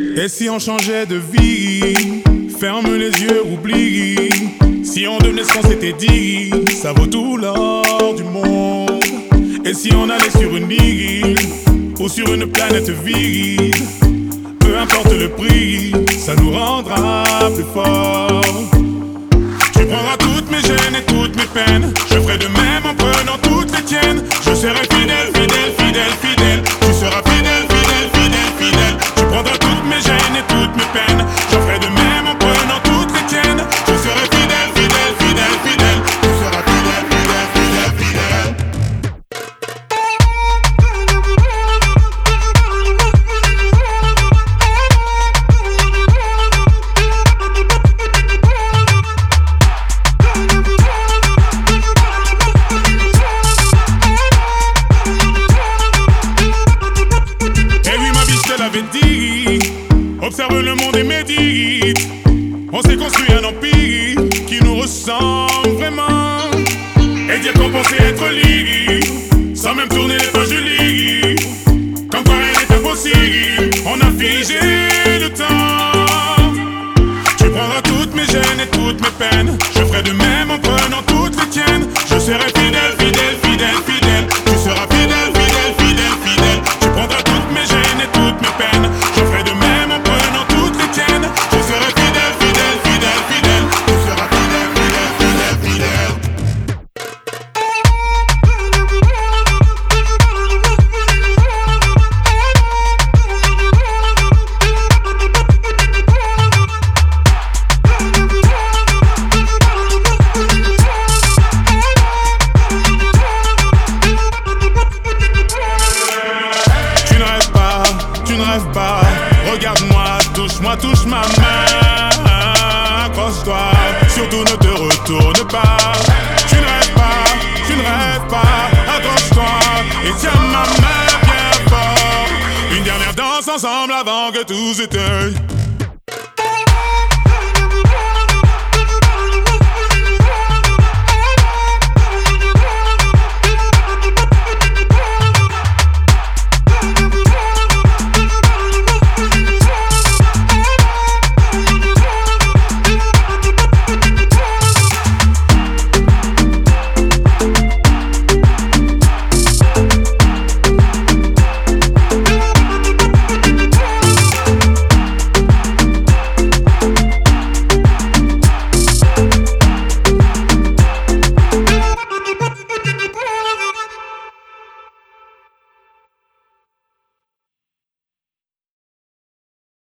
Et si on changeait de vie? Ferme les yeux, oublie. Si on devenait ce qu'on s'était dit, ça vaut tout l'or du monde. Et si on allait sur une île ou sur une planète vide, peu importe le prix, ça nous rendra plus forts. Tu prendras toutes mes gênes et toutes mes peines, je ferai de même en prenant toutes les tiennes. Je serai fidèle, fidèle, fidèle, fidèle. Tu seras fidèle, fidèle, fidèle, fidèle. Tu prendras toutes mes gênes et toutes mes peines, je ferai de même en prenant toutes les tiennes. Je serai fidèle, fidèle, fidèle, fidèle. Tu seras fidèle, fidèle, fidèle, fidèle. Observe le monde et médite. On s'est construit un empire qui nous ressemble vraiment. Et dire qu'on pensait être libre, sans même tourner les pages du livre. Comme quoi rien n'est impossible, on a figé le temps. Tu prendras toutes mes gênes et toutes mes peines, je ferai de même en prenant toutes les tiennes. Je serai fidèle, fidèle, fidèle, fidèle. Tu seras fidèle, fidèle, fidèle, fidèle. Tu prendras toutes mes gênes et toutes mes peines, je ferai de même en prenant toutes les tiennes. Je serai fidèle, fidèle, fidèle, fidèle. Tu seras fidèle, fidèle, fidèle, fidèle. Pas. Regarde-moi, touche-moi, touche ma main. Accroche-toi, surtout ne te retourne pas. Tu ne rêves pas, tu ne rêves pas. Accroche-toi et tiens ma main bien fort. Une dernière danse ensemble avant que tout s'éteigne.